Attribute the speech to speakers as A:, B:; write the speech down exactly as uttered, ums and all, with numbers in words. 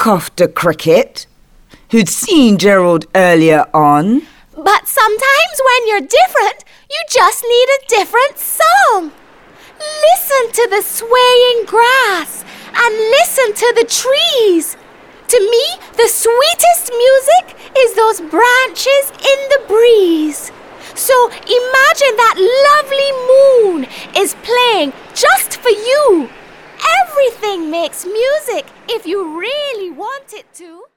A: after Cricket, who'd seen Gerald earlier on.
B: But sometimes when you're different, you just need a different song. Listen to the swaying grass and listen to the trees. To me, the sweetest music is those branches in the breeze. So imagine that lovely moon is playing just for you. Everything makes music if you really want it to.